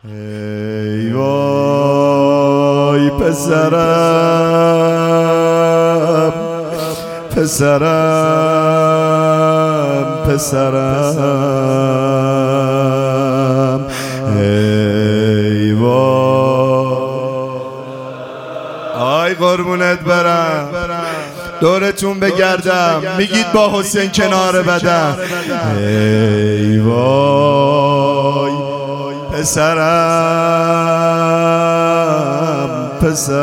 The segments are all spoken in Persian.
ای وای پسرم پسرم ای وای آی قربونت برم دورتون بگردم میگید با حسین کنار بدم ای وای پسرم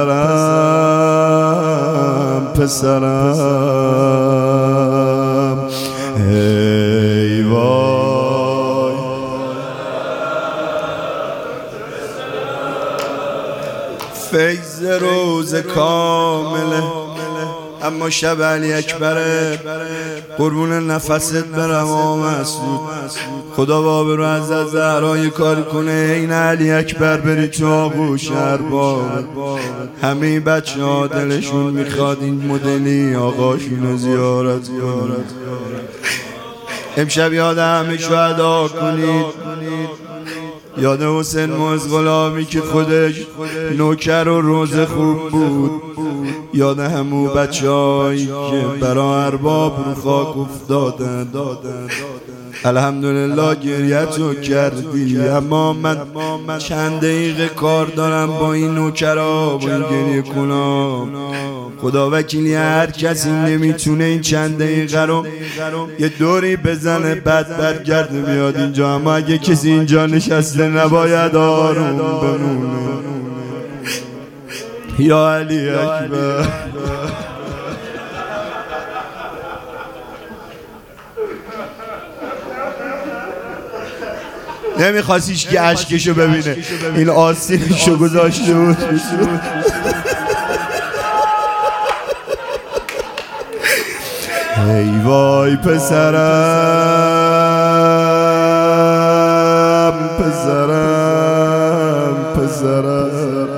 پسرم ای وای فیض روز کامله اما شب علی اکبره قربون نفست برم آمسود خدا با آبرو از زهرای کاری کنه این علی اکبر بری تو آغوش ارباب همه بچه ها دلشون میخواد این مدلی آقاشون زیارت کنه امشب یاد همه شهدا کنید یاد حسین معز غلامی که خودش نوکر و روز خوب بود یاد همون بچه‌هایی که برای ارباب رو خاک افتادن الحمدلله گریه‌تو کردی اما من چند دقیقه کار دارم با این نوکرها با این گریه کنم خدا وکیلی هر کسی نمیتونه این چند دقیقه رو یه دوری بزنه بعد برگرده بیاد اینجا اما اگه کسی اینجا نشسته نباید آروم بمونه یا علی اکبر نمیخواست هیچ که اشکشو ببینه این آستینشو گذاشته بود ای وای پسرم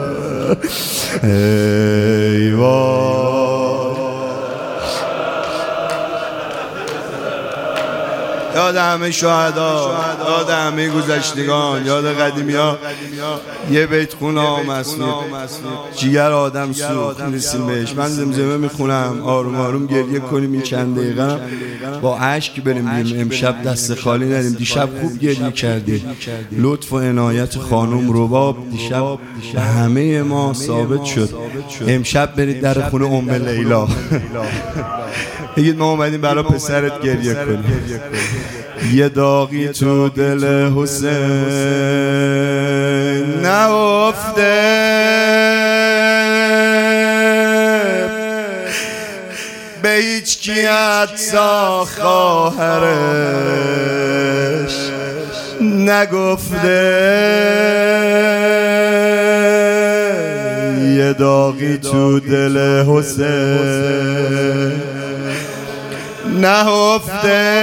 ای وای یاد همه شهدا یاد همه گذشتگان یاد قدیمی ها یه بیت خونه آمسود جیگر آدم سوخت میرسیم بهش من زمزمه میخونم آروم آروم گریه کنیم این چند دقیقه با عشق بریم امشب دست خالی نریم دیشب خوب گریه کردیم لطف و عنایت خانم رباب دیشب همه ما ثابت شد امشب برید در خونه ام لیلا بگید ما اومدیم برای پسرت گریه کنیم یه داغی تو دل حسین نهفته به هیچ کی حتی خواهرش نگفته یه داغی تو دل حسین نهفته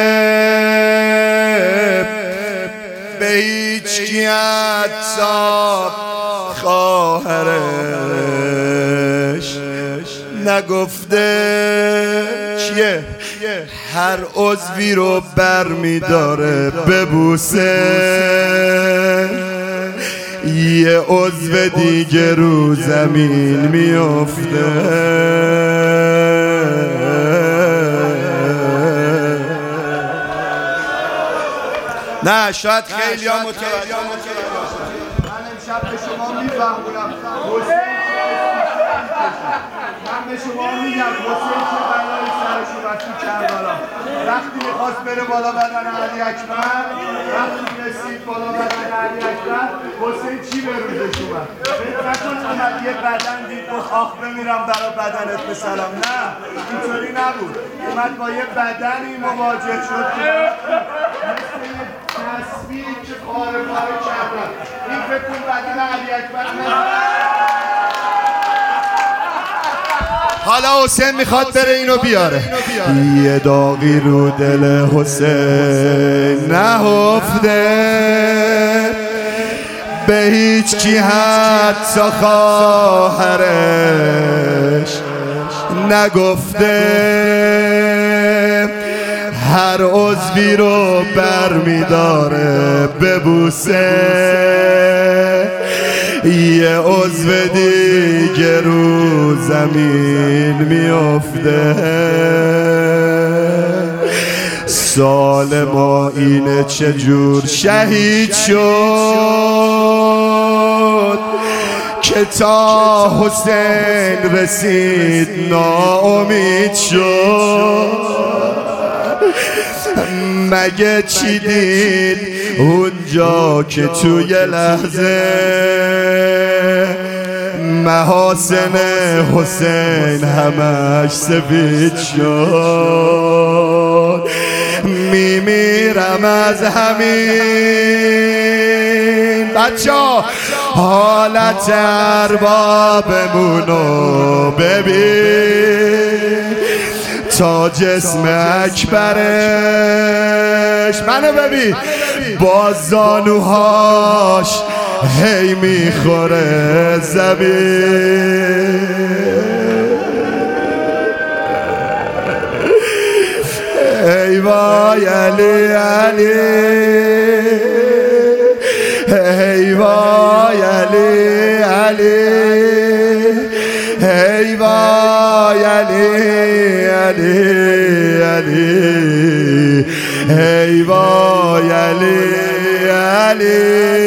به هیچ کی حتی خواهرش نگفته چیه هر عضوی رو بر میداره ببوسه یه عضو دیگه رو زمین میفته نه شاید خیلی ها متوجه من امشب به شما میفهمونم من به شما میگم حسین چه بلایی سرش اومد تو کربلا وقتی میخواست بره بالا بدن علی اکبر وقتی رسید بالا بدن علی اکبر حسین چی به روزش اومد نکن اومد یه بدن دید گفت آخ بمیرم برای بدنت بسرم نه اینطوری نبود اومد با یه بدنی مواجه شد تصویر که پاره کردن این فکر کن بدن علی اکبر حالا حسین میخواد بره اینو بیاره یه داغی رو دل حسین نهفته به هیچ کی حتی خواهرش نگفته هر عضوی رو بر میداره ببوسه یه عضو دیگه رو زمین میفته. سال ما اینه چجور شهید شد که تا حسین رسید ناامید شد. مگه چی دید اونجا که توی لحظه محاسن حسین همش سفید شد. میمیرم از همین بچه‌ها، حالت اربابمونو ببین تا جسم اکبرش منو ببین با زانوهاش هی میخوره زمین. ای وای علی علی، ای وای علی علی، ای وای علی علی علی، ای وای علی علی،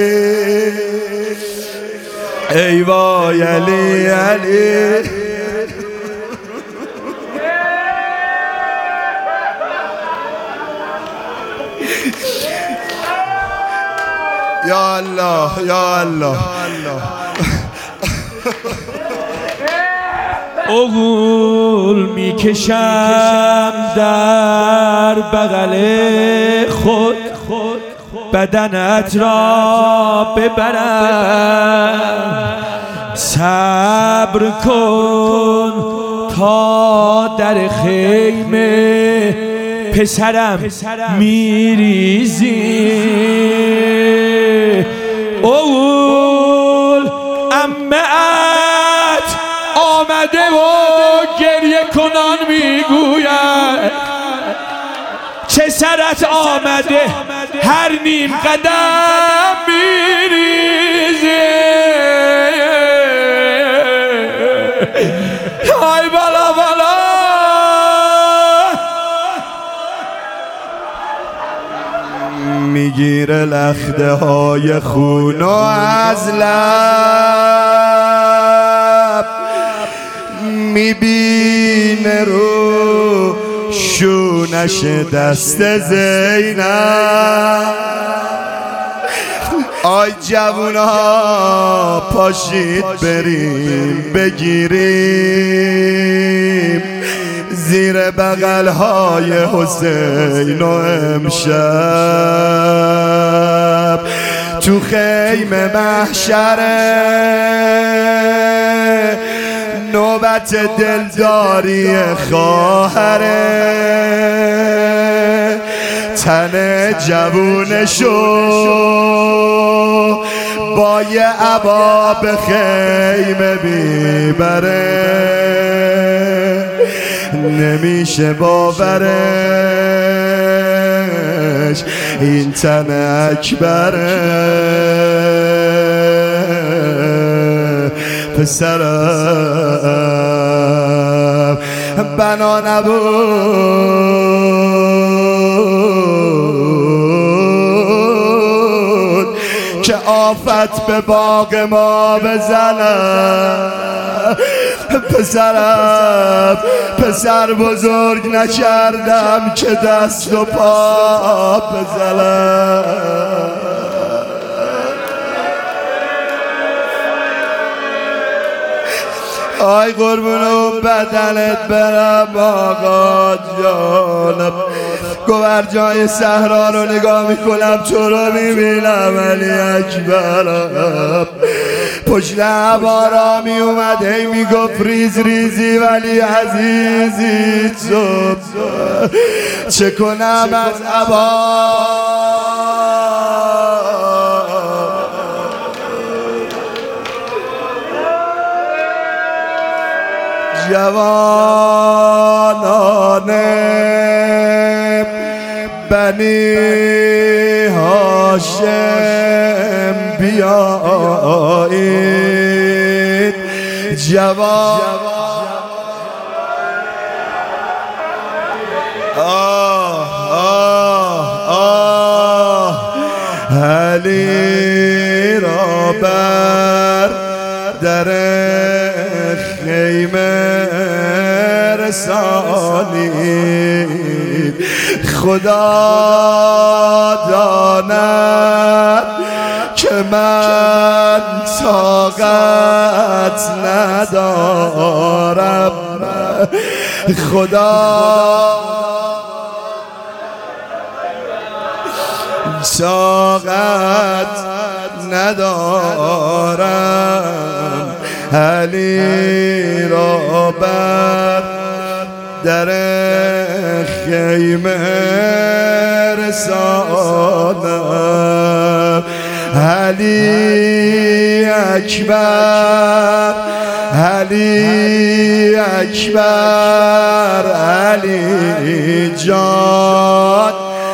ای وای علی علی. یا الله یا الله. اغول میکشم در بغل خود، بدنت را ببرم. صبر کن تا در خیمه پسرم میریزی. اغول عمه‌ات آمده و گریه کنان میگوید چه سرت آمده هر نیم قدم میریزی. های بالا بالا. میگیره لخته های خون و از لب میبینه رو شونش دست زینب. آی جوونا پاشید بریم بگیریم زیر بغل‌های حسین و امشب تو خیمه محشره نوبت دلداری خواهره. تن جوونشو با یه عبا به خیمه میبره. نمیشه باورش این تن اکبره. پسرم بنا نبود که آفت به باغ ما بزنم. پسرم پسر بزرگ نکردم که دست و پا بزنم. آی قربون و بدنت برم آقا جانم. گوهرجای صحرا رو نگاه میکنم تو رو میبینم علی اکبرم. پشت عبارا میومد هی میگفت ریز ریزی ولی عزیزی تو چه کنم از عبا. جوانان بنی هاشم بیا بیایید جوان علی را بر در خیمه رسانید خدا داند که من طاقت ندارم خدا طاقت ندارم علی را بر در خیمه رسانم علی اکبر علی اکبر علی جان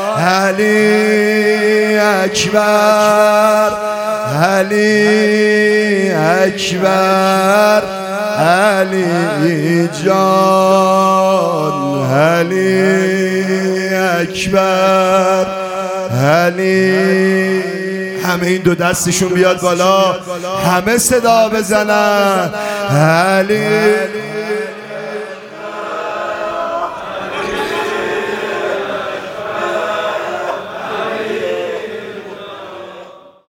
علی اکبر علی اکبر علی جان علی اکبر علی همه این دو دستشون بیاد بالا همه صدا بزنن علی